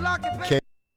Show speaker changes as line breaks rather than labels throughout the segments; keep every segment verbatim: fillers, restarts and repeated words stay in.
K-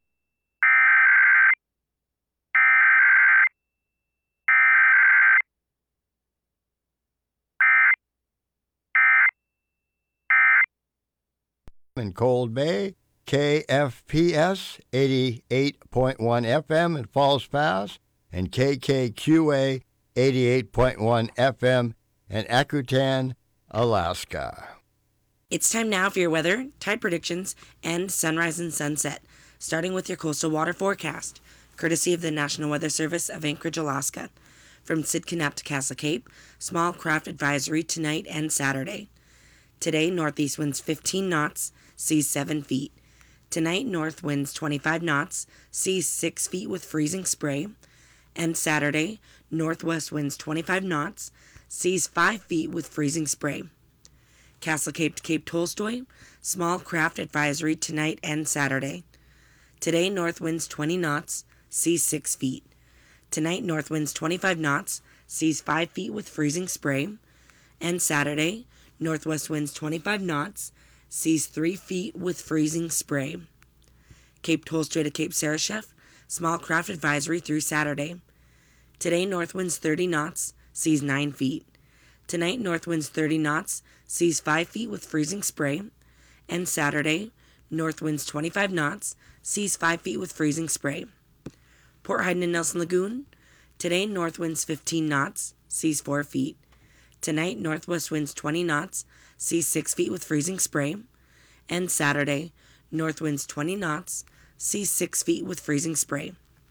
in Cold Bay, K F P S eighty-eight point one F M in Falls Pass, and K K Q A eighty-eight point one F M in Akutan, Alaska.
It's time now for your weather, tide predictions, and sunrise and sunset, starting with your coastal water forecast, courtesy of the National Weather Service of Anchorage, Alaska. From Sitka to Castle Cape, small craft advisory tonight and Saturday. Today, northeast winds fifteen knots, seas seven feet. Tonight, north winds twenty-five knots, seas six feet with freezing spray. And Saturday, northwest winds twenty-five knots, seas five feet with freezing spray. Castle Cape to Cape Tolstoy, small craft advisory tonight and Saturday. Today, north winds twenty knots, seas six feet. Tonight, north winds twenty-five knots, seas five feet with freezing spray. And Saturday, northwest winds twenty-five knots, seas three feet with freezing spray. Cape Tolstoy to Cape Sarashef, small craft advisory through Saturday. Today, north winds thirty knots, seas nine feet. Tonight, north winds thirty knots, seas five feet with freezing spray. And Saturday, north winds twenty-five knots, seas five feet with freezing spray. Port Heiden and Nelson Lagoon. Today, north winds fifteen knots, seas four feet. Tonight, northwest winds twenty knots, seas six feet with freezing spray. And Saturday, north winds twenty knots, seas six feet with freezing spray.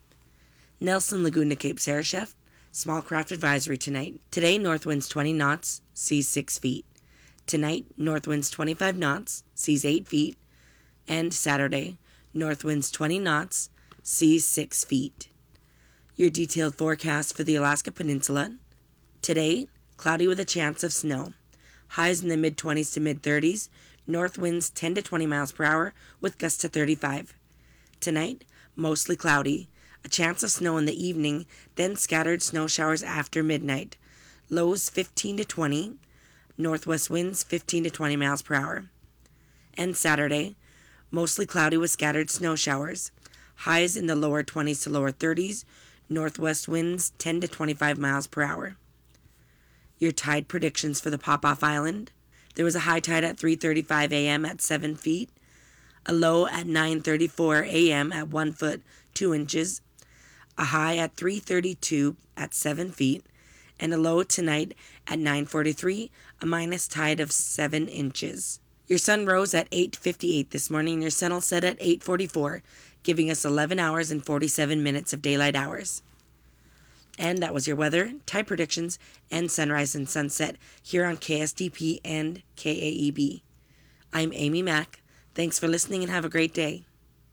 Nelson Lagoon to Cape Sarashef, small craft advisory tonight. Today, north winds twenty knots, seas six feet. Tonight, north winds twenty-five knots, seas eight feet. And Saturday, north winds twenty knots, seas six feet. Your detailed forecast for the Alaska Peninsula. Today, cloudy with a chance of snow. Highs in the mid-twenties to mid-thirties. North winds ten to twenty miles per hour with gusts to thirty-five. Tonight, mostly cloudy. A chance of snow in the evening, then scattered snow showers after midnight. Lows fifteen to twenty. Northwest winds fifteen to twenty miles per hour. And Saturday, mostly cloudy with scattered snow showers. Highs in the lower twenties to lower thirties. Northwest winds ten to twenty-five miles per hour. Your tide predictions for the Pop-Off Island. There was a high tide at three thirty-five a.m. at seven feet, a low at nine thirty-four a.m. at one foot two inches, a high at three thirty-two at seven feet, and a low tonight at nine forty-three, a minus tide of seven inches. Your sun rose at eight fifty-eight this morning, and your sun will set at eight forty-four, giving us eleven hours and forty-seven minutes of daylight hours. And that was your weather, tide predictions, and sunrise and sunset here on K S D P and K A E B. I'm Amy Mack. Thanks for listening and have a great day.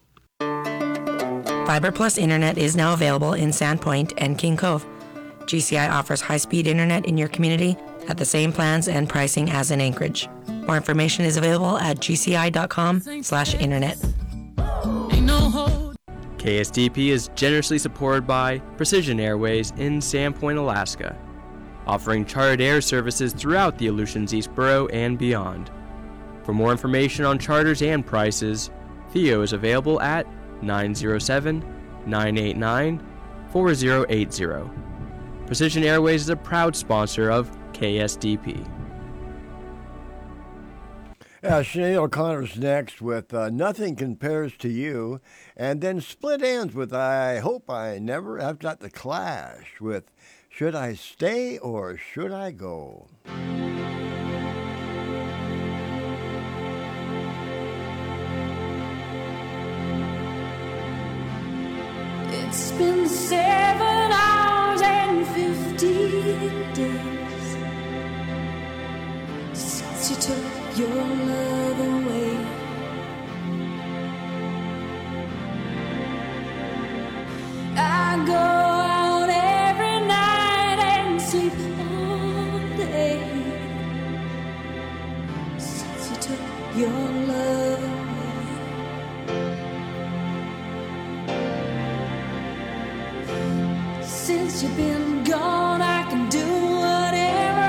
Fiber Plus Internet is now available in Sandpoint and King Cove. G C I offers high-speed internet in your community at the same plans and pricing as in Anchorage. More information is available at gci.com slash internet.
K S D P is generously supported by Precision Airways in Sandpoint, Alaska, offering chartered air services throughout the Aleutians East Borough and beyond. For more information on charters and prices, Theo is available at nine oh seven, nine eight nine, four oh eight oh. Precision Airways is a proud sponsor of K S D P.
Uh, Sinead O'Connor's next with uh, Nothing Compares to You, and then Split Ends with I Hope I Never Have Got the Clash with Should I Stay or Should I Go?
It's been seven hours and fifty days since you took your love away. I go out every night and sleep all day since you took your love away. Since you've been gone, I can do whatever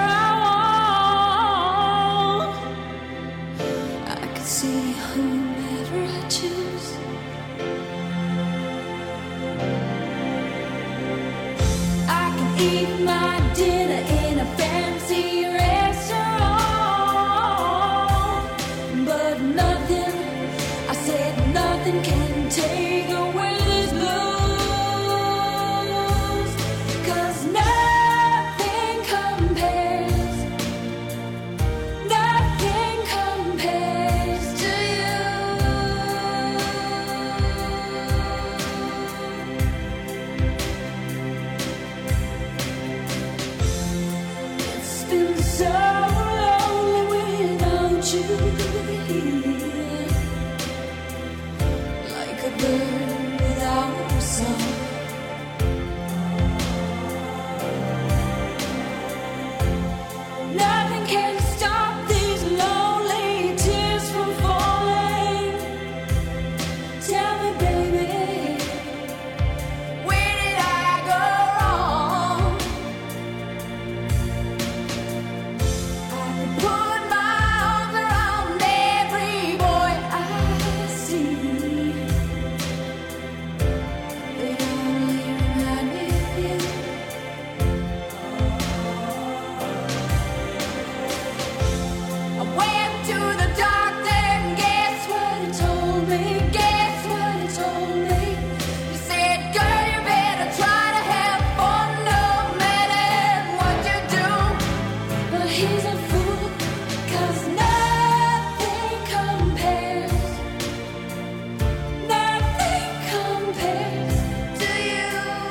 I want. I can see whomever I choose. eat my dinner in a fancy restaurant, but nothing, I said nothing can take away this blues, 'cause nothing compares, nothing compares to you. It's been so lonely without you here, like a bird without a song. Nothing can stop these lonely tears from falling. Tell me, baby, where did I go wrong? I could put my arms around every boy I see. They only remind me of you. I went to the doctor and guess what he told me? Guess what he told me? He said, girl, you better try to have fun no matter what you do. But he's a fool, 'cause nothing compares, nothing compares to you.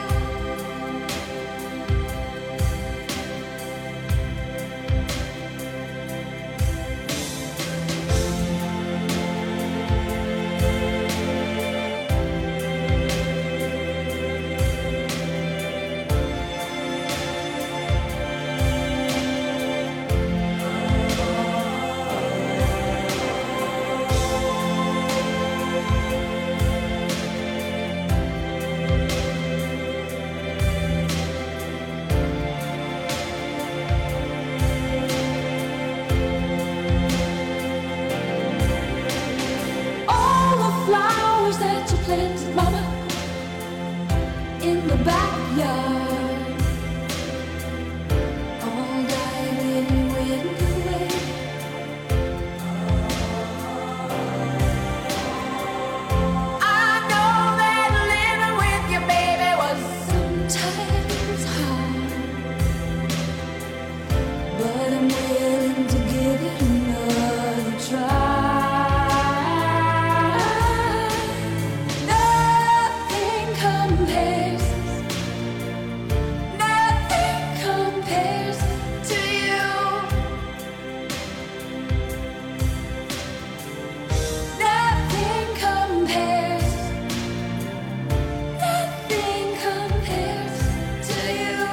All the flowers that you planted, mama, in the backyard, all died when you went away. I know that living with your baby was sometimes hard, but I'm willing to give it another try. Nothing compares, nothing compares to you. Nothing compares, nothing compares to you.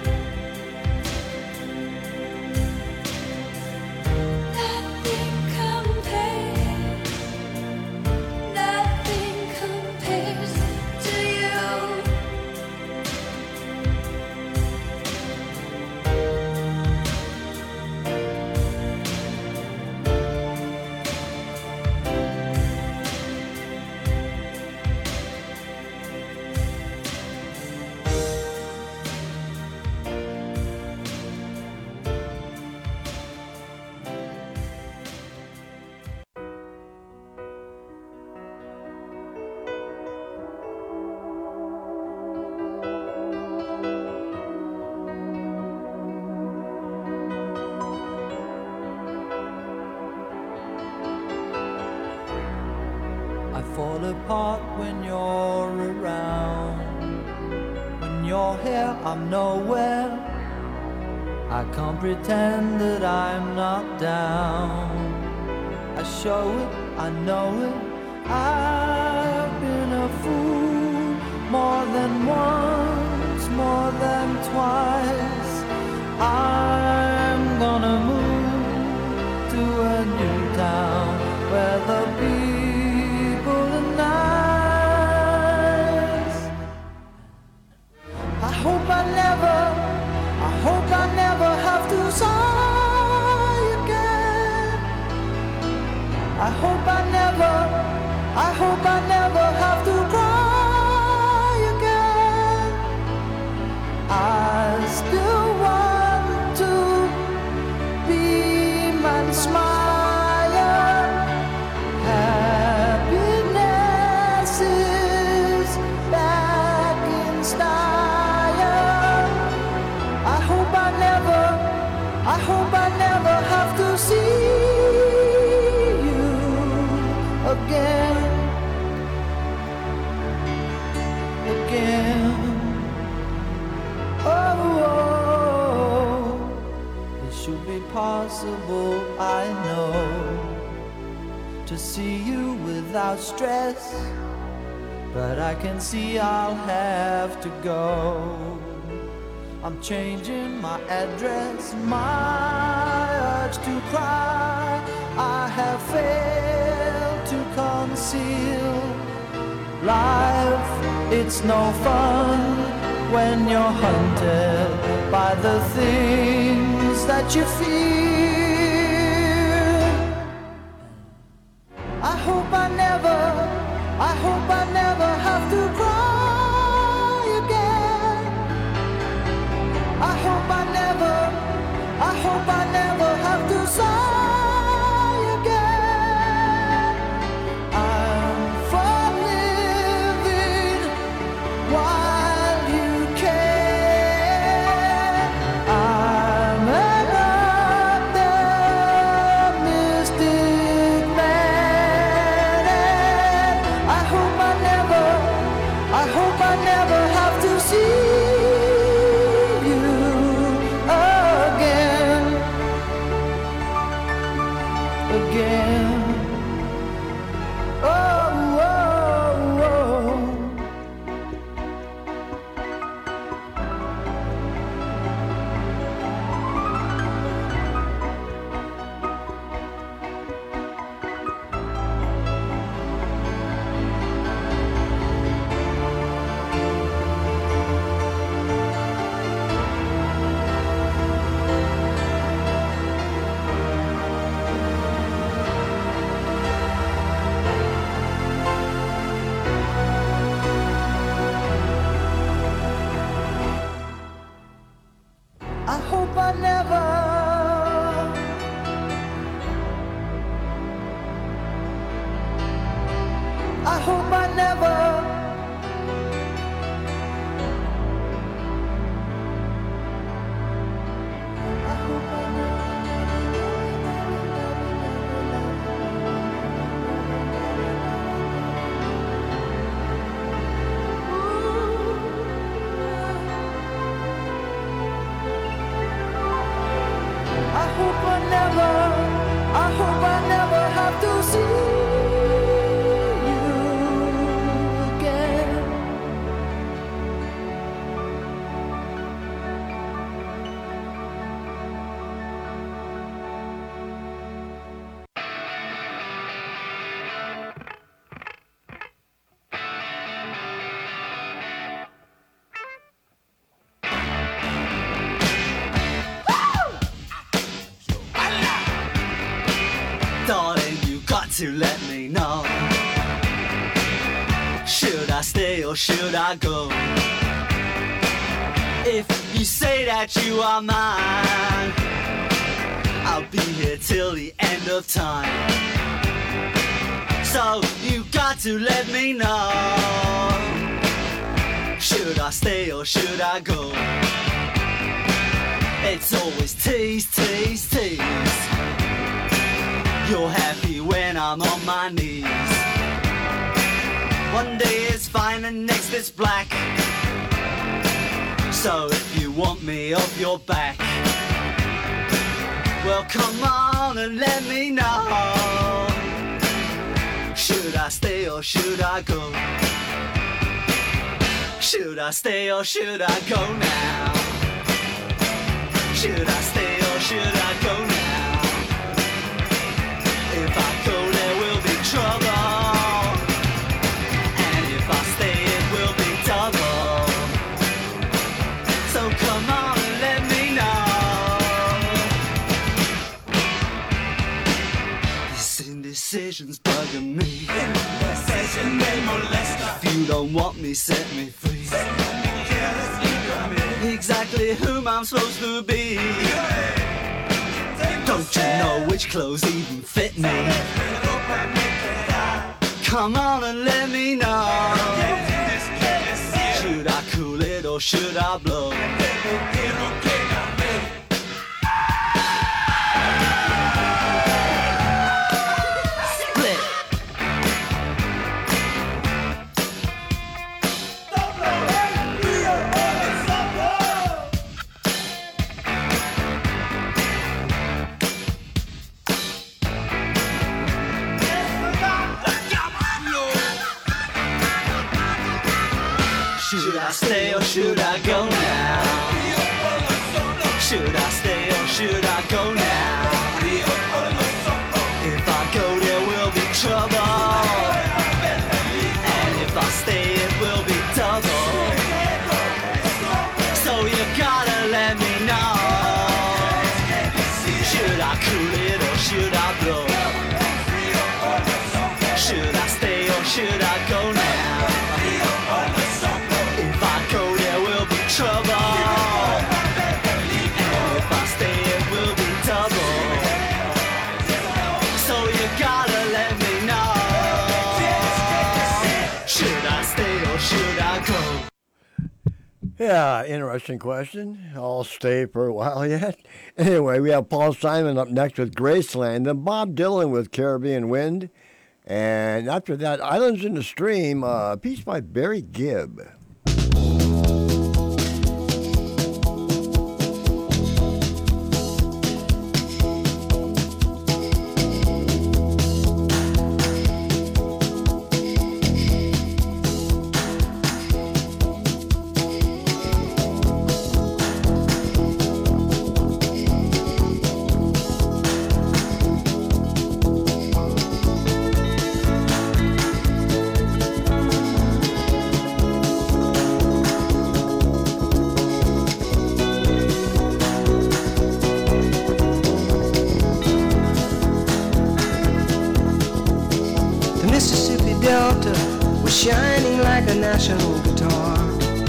Nothing compares, nothing compares to you.
I fall apart when you're around. When you're here, I'm nowhere. I can't pretend that I'm not down. I show it, I know it. I've been a fool more than once, more than twice. I'm gonna move to a new town where the people are nice. I hope I never, I hope I never have to sigh again. I hope I never, I hope I never have to cry again. to see you without stress, but I can see I'll have to go. I'm changing my address, my urge to cry I have failed to conceal. Life, it's no fun when you're hunted by the things that you fear. I hope I never, I hope I never have to cry again. I hope I never, I hope I never have to sigh again. I'm for living while you can. I'm an optimistic man, and I hope I never, I hope I never have to see you again, again. Oh, oh, oh. I hope I never, I hope I never, I hope I I hope I never, I hope I never have to see you again.
Darling, you got to let me know. Should I stay or should I go? If you say that you are mine, I'll be here till the end of time. So you got to let me know. Should I stay or should I go? It's always tease, tease, tease. You're happy when I'm on my knees. One day it's fine and next it's black. So if you want me off your back, well come on and let me know. Should I stay or should I go? Should I stay or should I go now? Should I stay or should I go now? If I go, there will be trouble, and if I stay, it will be double. So come on and let me know. This indecision's bugging me. If you don't want me, set me free. Exactly whom I'm supposed to be. Don't you know which clothes even fit me? Come on and let me know. Should I cool it or should I blow? Split. Should I stay or should I go now? Should I stay or should I go now? If I go there will be trouble, and if I stay it will be double. So you gotta let me know. Should I cool it or should I blow? Should I stay or should I go now? If I go there will be trouble, and if I stay it will be double. So you gotta let me know. Should I stay or should I go?
Yeah, interesting question. I'll stay for a while yet. Anyway, we have Paul Simon up next with Graceland, then Bob Dylan with Caribbean Wind. And after that, Islands in the Stream, uh, a piece by Barry Gibb.
Shining like a national guitar.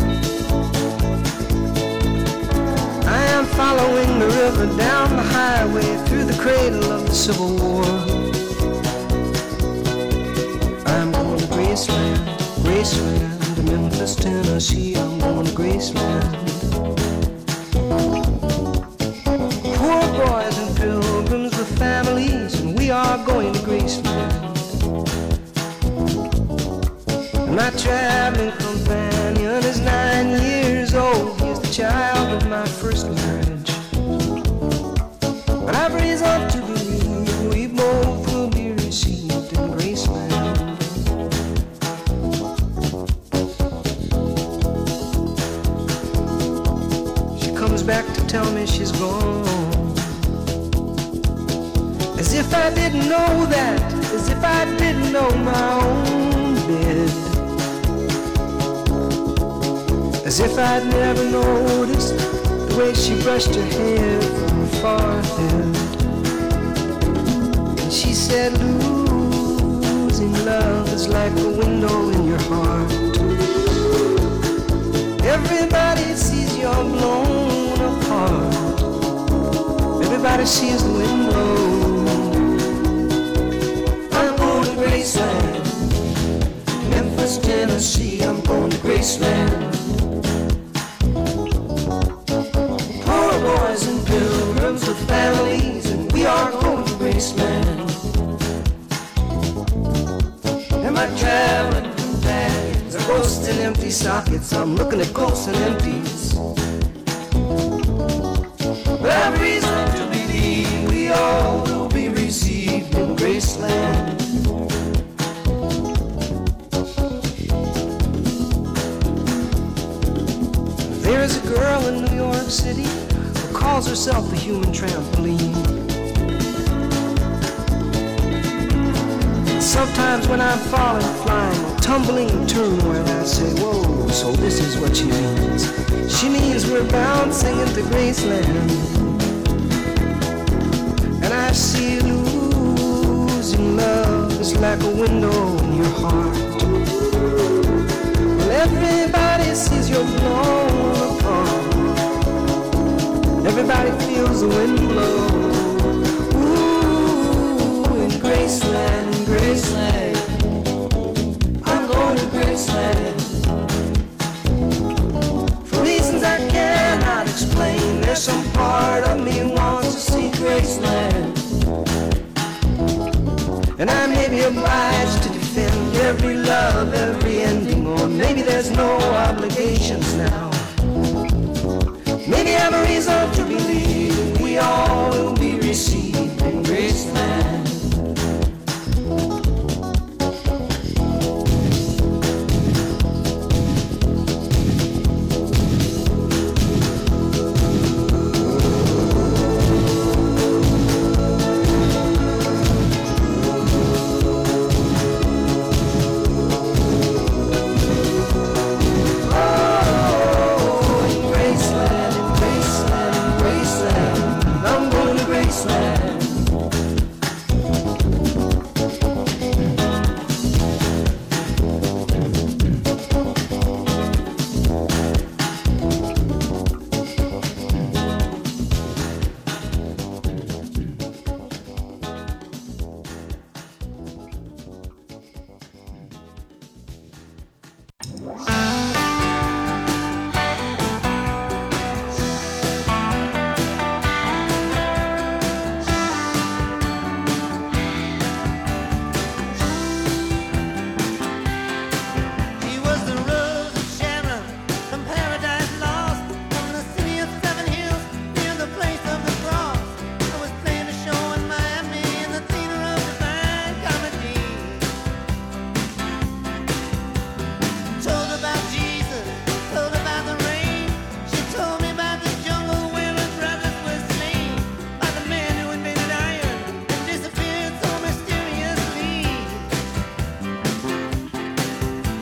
I am following the river down the highway through the cradle of the Civil War. I'm going to Graceland, Graceland, to Memphis, Tennessee. I'm going to Graceland. Poor boys and pilgrims with families, and we are going to Graceland. My traveling companion is nine years old. He's the child of my first marriage. But I've reason to believe we both will be received in Graceland. She comes back to tell me she's gone, as if I didn't know that, as if I didn't know my own bed. As if I'd never noticed the way she brushed her hair from her forehead. And she said, losing love is like a window in your heart. Everybody sees you're blown apart. Everybody sees the wind blow. I'm going to Graceland, Memphis, Tennessee. I'm going to Graceland. Boys and pilgrims with families, and we are going to Graceland. And my traveling companions are ghosts and empty sockets. I'm looking at ghosts and empties. But I've reason to believe we all will be received in Graceland. There is a girl in New York City who calls herself the human trampoline. Sometimes when I'm falling, flying, or tumbling in turmoil, I say, whoa, so this is what she means. She means we're bouncing into Graceland. And I see losing love is like a window in your heart. Well, everybody sees you're blown apart. Everybody feels the wind blow. Ooh, in Graceland, Graceland, I'm going to Graceland. For reasons I cannot explain, there's some part of me wants to see Graceland. And I may be obliged to defend every love, every ending, or maybe there's no obligations now. Maybe I have a reason to believe we all will be received in Graceland.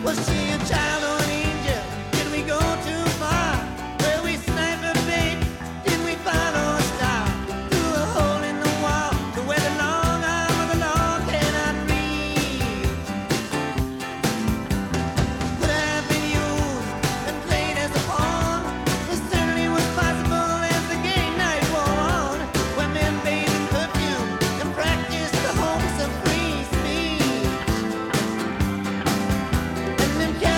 Was she a child or an angel? Did we go too far? Were we sniper bait? Did we follow a star? Through a hole in the wall to where the long arm of the law cannot reach. Could I have been used and played as a pawn? It certainly was possible as the gay night wore on, when men bathed in perfume and practiced the hopes of free speech. And them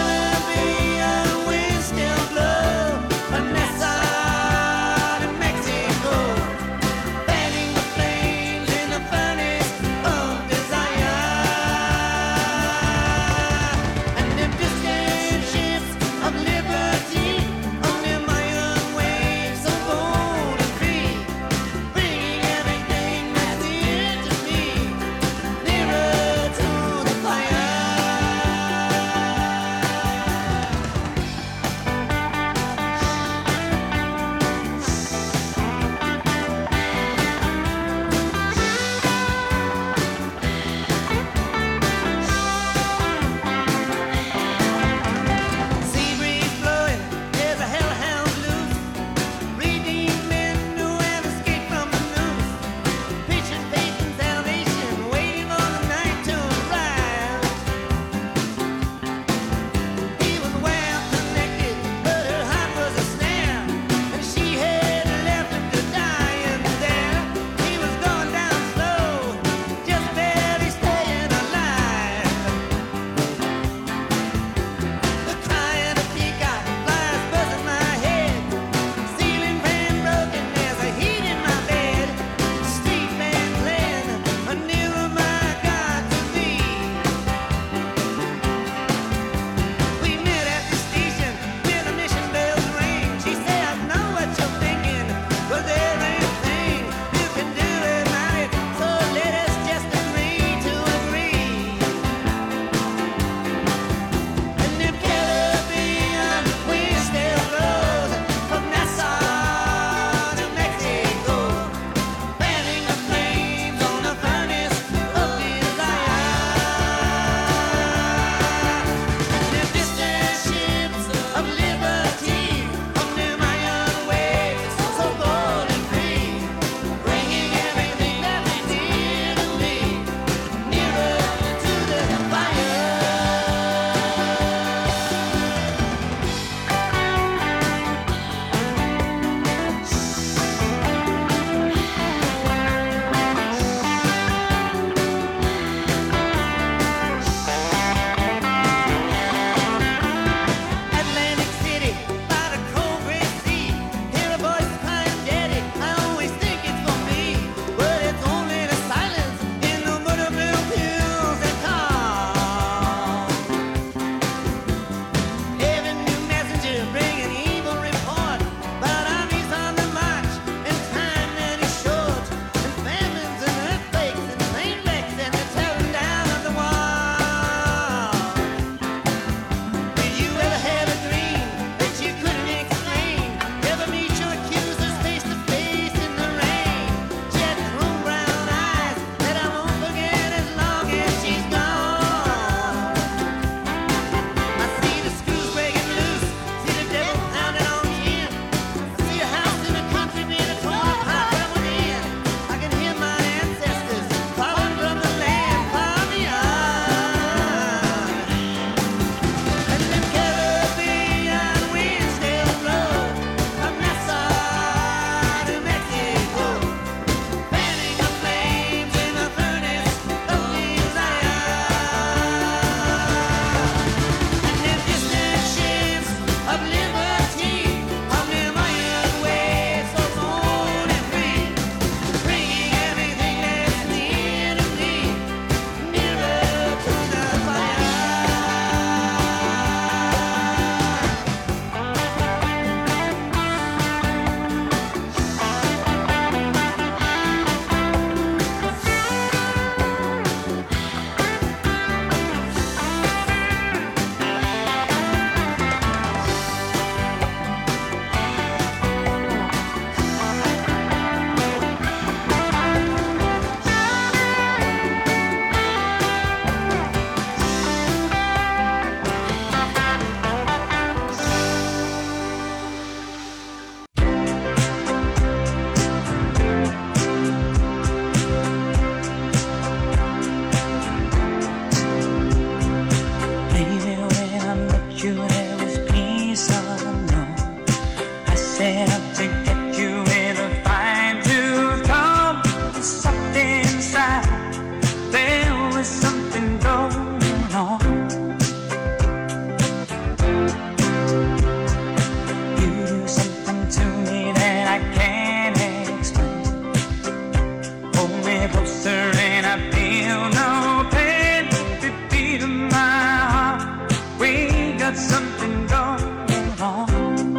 got something going on.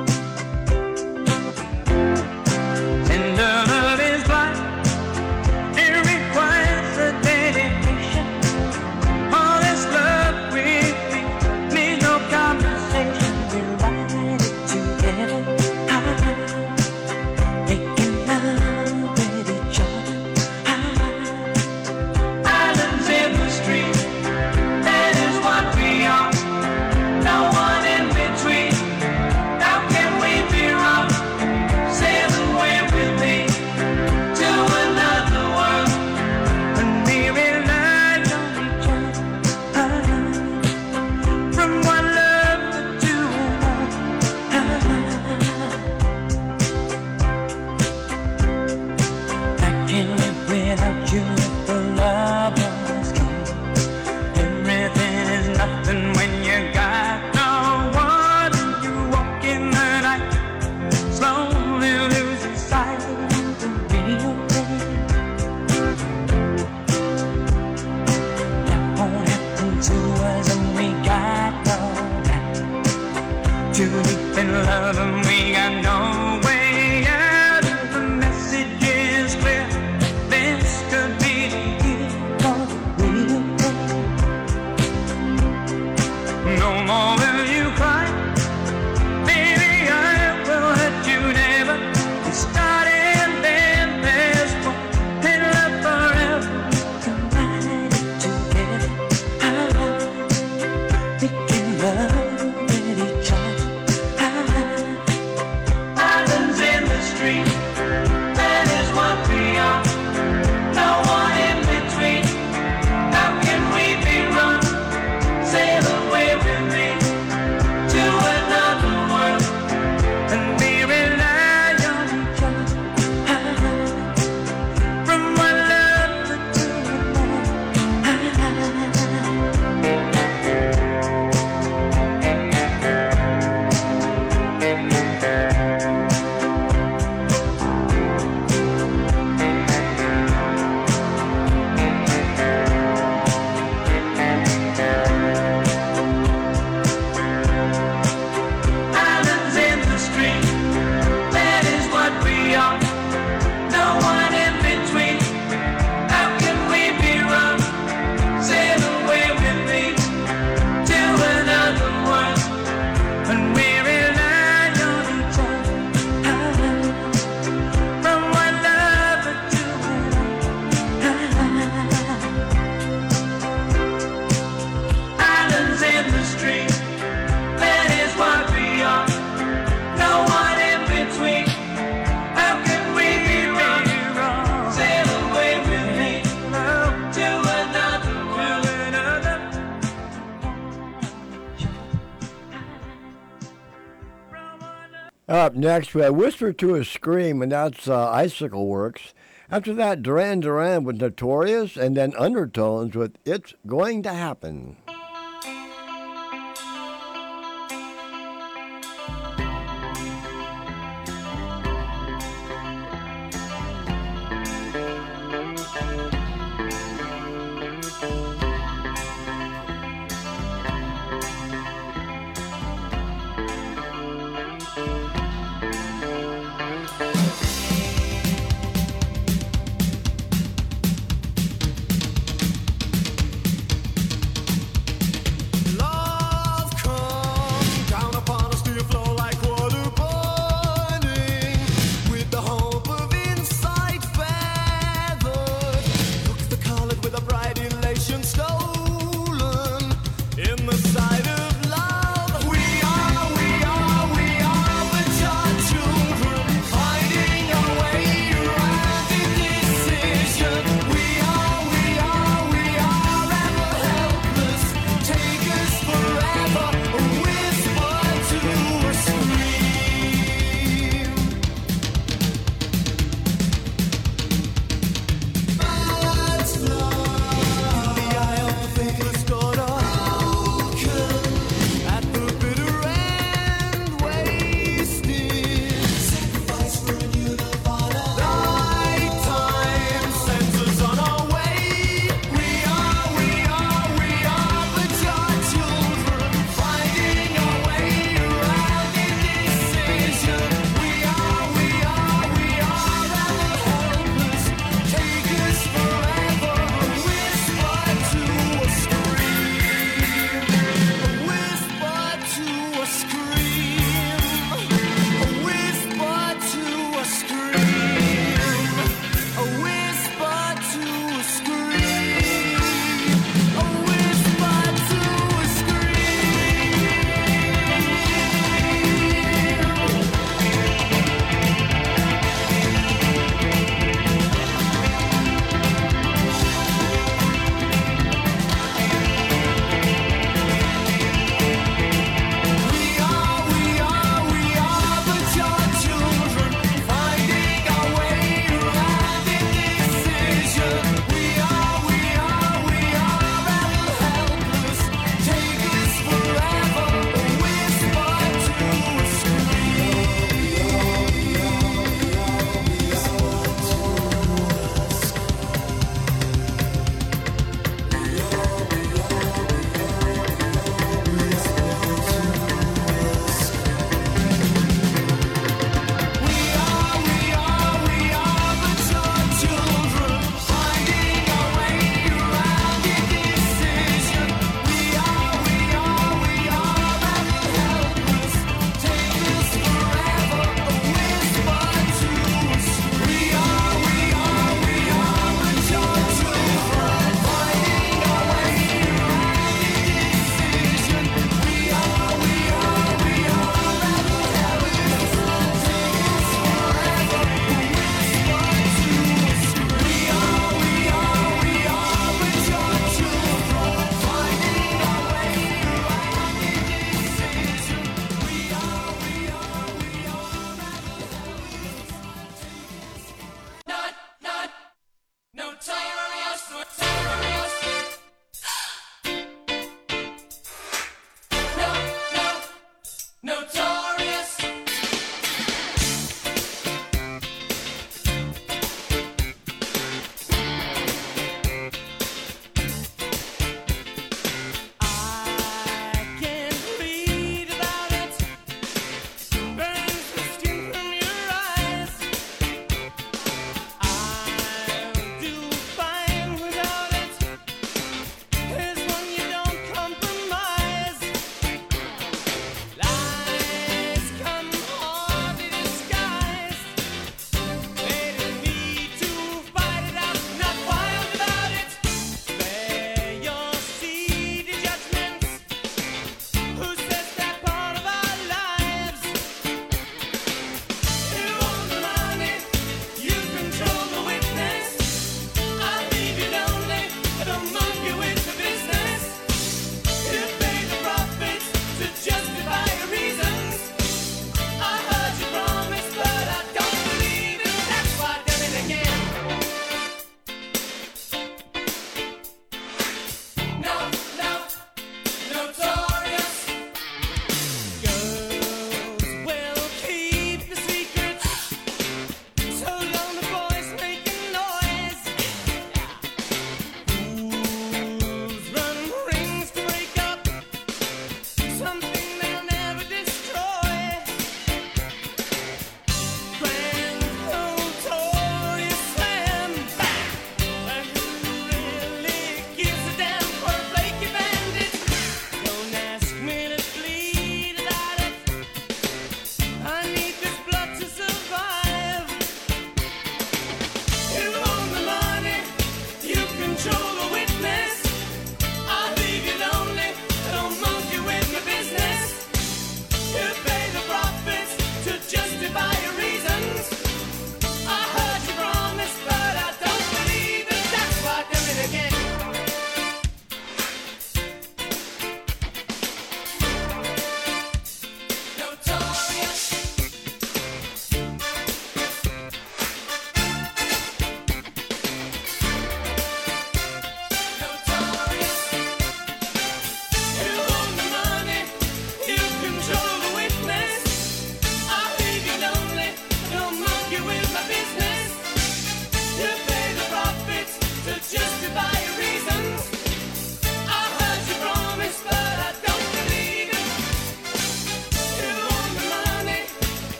Tender love is blind, it requires a dedication. All this love we feel needs no conversation. We're riding together, making love with each other. Islands in the street, that is what we are. No one in between. How can we be wrong? Sail away with me to another world, and we rely on each other. From one love to another. I can't live without you if the love was gone. Everything is nothing when you got no one. You walk in the night, slowly losing sight of the real thing. That won't happen to us, and we got no time. Too deep in love, and we got no way out. The message is clear. This could be the year for the real thing. No more will you cry, baby, I will hurt you never. It started then, there's one in love forever. Combine it together, we can love with each other. Islands in the street, that is what we are. No one in between. How can we be wrong? Sail away with me to another world, and we rely on each other. From one love to another. Islands in the street, that is what we are. No one in between. How can we be wrong? Sail away with me to another world, and we rely on each other. From one lover to another. Islands in the street, that is what we are. No one in between. How can we be wrong? Sail away with me to another world.
Up next, we have Whisper to a Scream, and that's uh, Icicle Works. After that, Duran Duran with Notorious, and then Undertones with It's Going to Happen.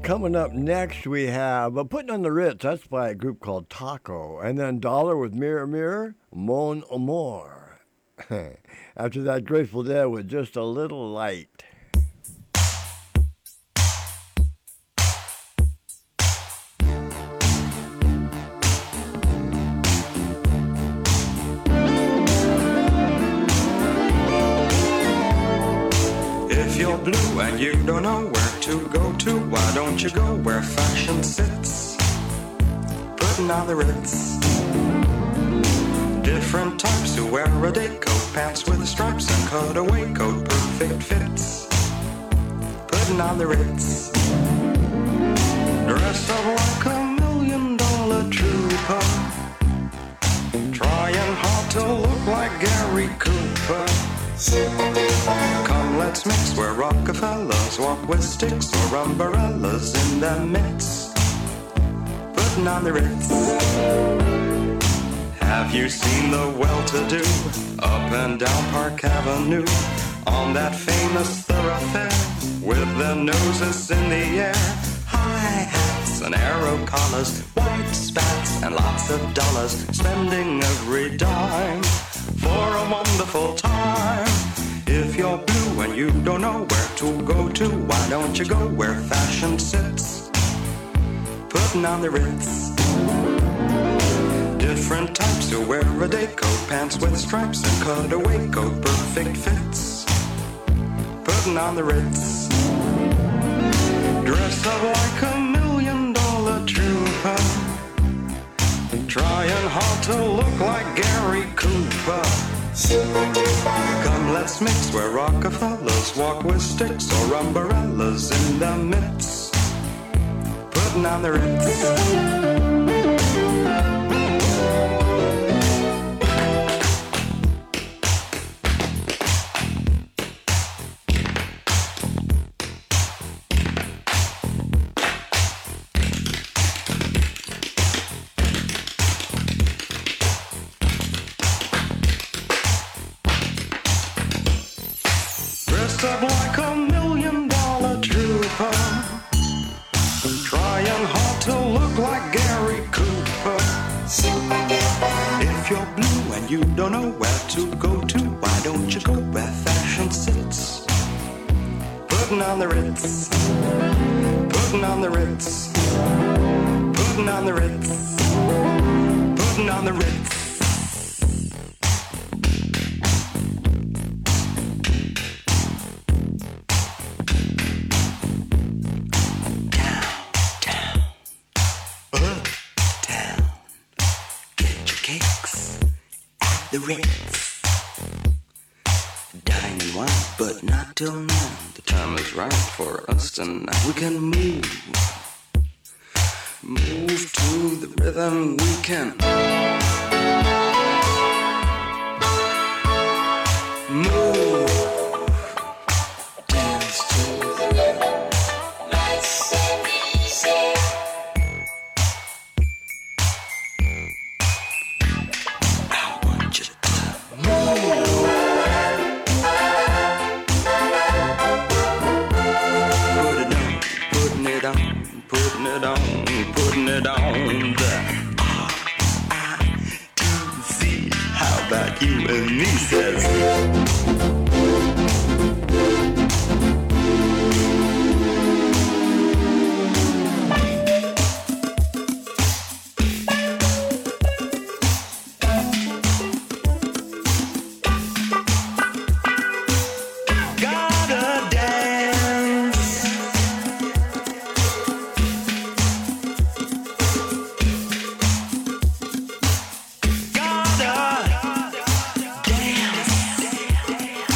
coming up next, we have uh, Putting on the Ritz. That's by a group called Taco. And then Dollar with Mirror Mirror, Mon Amour. After that, Grateful Dead with Just a Little Light.
If you're blue and you don't know where to go to, why don't you go where fashion sits? Putting on the Ritz. Different types who wear a day coat, pants with stripes and cutaway coat, perfect fits. Putting on the Ritz. Dressed up like a million dollar trooper, trying hard to look like Gary Cooper. Come, let's mix where Rockefellers walk with sticks or umbrellas in their midst. Putting on the Ritz. Have you seen the well-to-do up and down Park Avenue on that famous thoroughfare with their noses in the air? High hats and arrow collars, white spats and lots of dollars, spending every dime for a wonderful time. If you're blue and you don't know where to go to, why don't you go where fashion sits? Putting on the Ritz. Different types who wear a day coat, pants with stripes and cutaway coat, perfect fits. Putting on the Ritz. Dressed up like a million dollar trooper, trying hard to look like Gary Cooper. Come, let's mix where Rockefellers walk with sticks or umbrellas in their midst. Putting on the Ritz. Up like a million dollar trooper, trying hard to look like Gary Cooper. If you're blue and you don't know where to go to, why don't you go where fashion sits? Putting on the Ritz. Putting on the Ritz. Putting on the Ritz. Putting on the Ritz. The Ritz. Dine and wine, but not till now. The time is right for us tonight. We can move, move to the rhythm. We can move, dance to the rhythm. Nice and easy. Putting it on, putting it on the R I T C. How about you and me, says dance.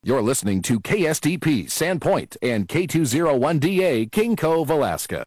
You're listening to K S D P Sandpoint and K two oh one D A King Cove, Alaska.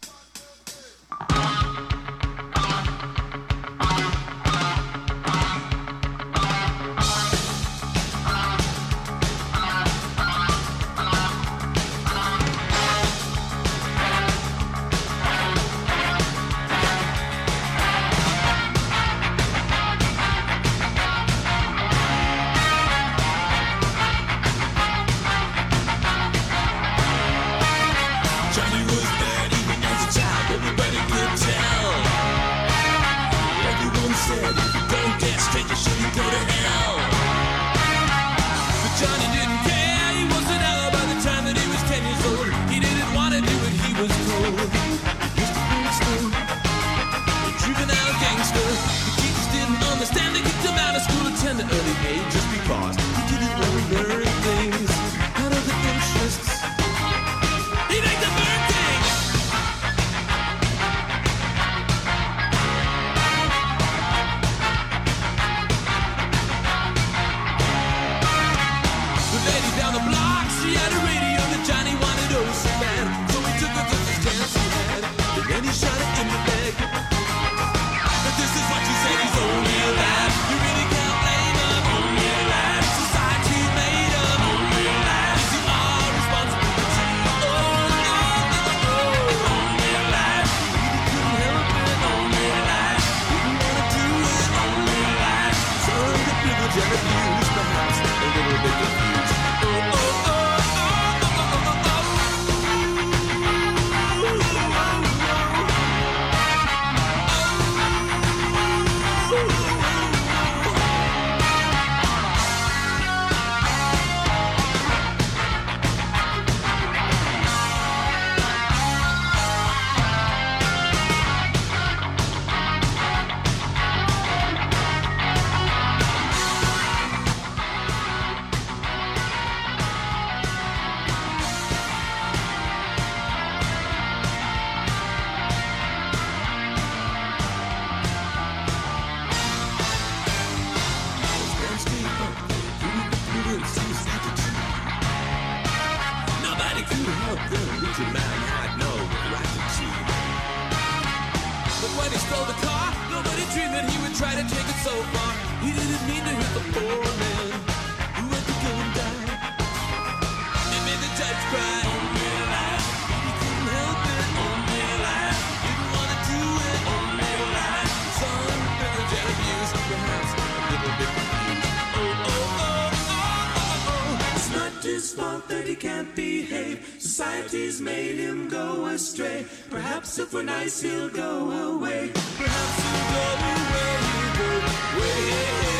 Johnny was bad even as a child, everybody could tell. Everyone said if you don't get straight, you shouldn't go to hell. But Johnny didn't care, he wasn't out by the time that he was ten years old. He didn't want to do what he was told. Mister Gangster, a juvenile gangster. The teachers didn't understand, they kicked him out of school at an early age just because he didn't want to learn things out of the interests. He liked to burn things. The lady down the block, she had a radio that Johnny wanted oh so bad. So he took her to the chance he had, and then he shot it in the leg. But this is what she said, he's only alive. You really can't blame him. Only alive. Society made him. Only alive. Is he all responsibility? Oh, no, no, no. Only alive. He couldn't help it. Only alive. Didn't wanna do it. Only alive. Some of the privilege and abuse, perhaps a little bit confused. Oh, oh, oh, oh, oh, oh, nobody could help them. Reach a man had no right to cheat. But when he stole the car, nobody dreamed that he would try to take it so far. He didn't mean to hit the poor man who had to go and die. It made the judge cry. Only alive. He couldn't help it. Only alive. Didn't want to do it. Only alive. Some privilege and abuse, perhaps a little bit confused. Oh, oh, oh, oh, oh, oh. It's not his fault that he can't behave. Society's made him go astray. Perhaps if we're nice, he'll go away. Perhaps he'll go away, he'll go away.